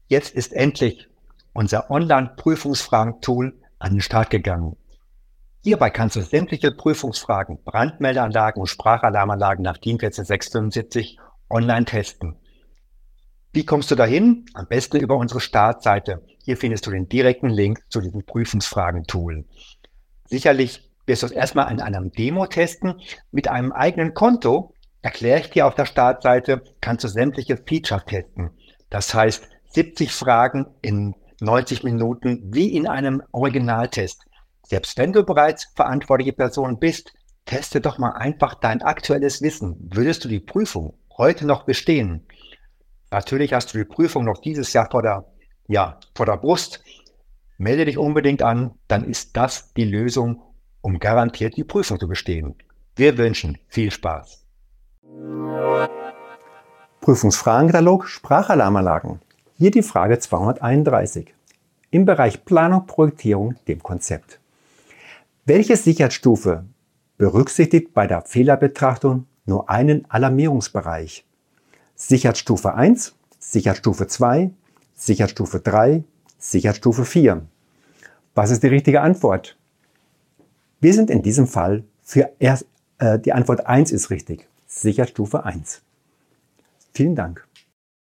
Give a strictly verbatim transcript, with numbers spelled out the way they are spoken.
Jetzt ist endlich unser Online-Prüfungsfragen-Tool an den Start gegangen. Hierbei kannst du sämtliche Prüfungsfragen, Brandmeldeanlagen und Sprachalarmanlagen nach DIN vierzehn sechs fünfundsiebzig online testen. Wie kommst du dahin? Am besten über unsere Startseite. Hier findest du den direkten Link zu diesem Prüfungsfragen-Tool. Sicherlich wirst du es erstmal in einem Demo testen. Mit einem eigenen Konto, erkläre ich dir auf der Startseite, kannst du sämtliche Features testen. Das heißt, siebzig Fragen in neunzig Minuten wie in einem Originaltest. Selbst wenn du bereits verantwortliche Person bist, teste doch mal einfach dein aktuelles Wissen. Würdest du die Prüfung heute noch bestehen? Natürlich hast du die Prüfung noch dieses Jahr vor der, ja, vor der Brust. Melde dich unbedingt an, dann ist das die Lösung, um garantiert die Prüfung zu bestehen. Wir wünschen viel Spaß. Prüfungsfragenkatalog Sprachalarmanlagen. Hier die Frage zweihunderteinunddreißig. Im Bereich Planung, Projektierung, dem Konzept. Welche Sicherheitsstufe berücksichtigt bei der Fehlerbetrachtung nur einen Alarmierungsbereich? Sicherheitsstufe eins, Sicherheitsstufe zwei, Sicherheitsstufe drei, Sicherheitsstufe vier. Was ist die richtige Antwort? Wir sind in diesem Fall für erst, äh, die Antwort eins ist richtig. Sicherheitsstufe eins. Vielen Dank.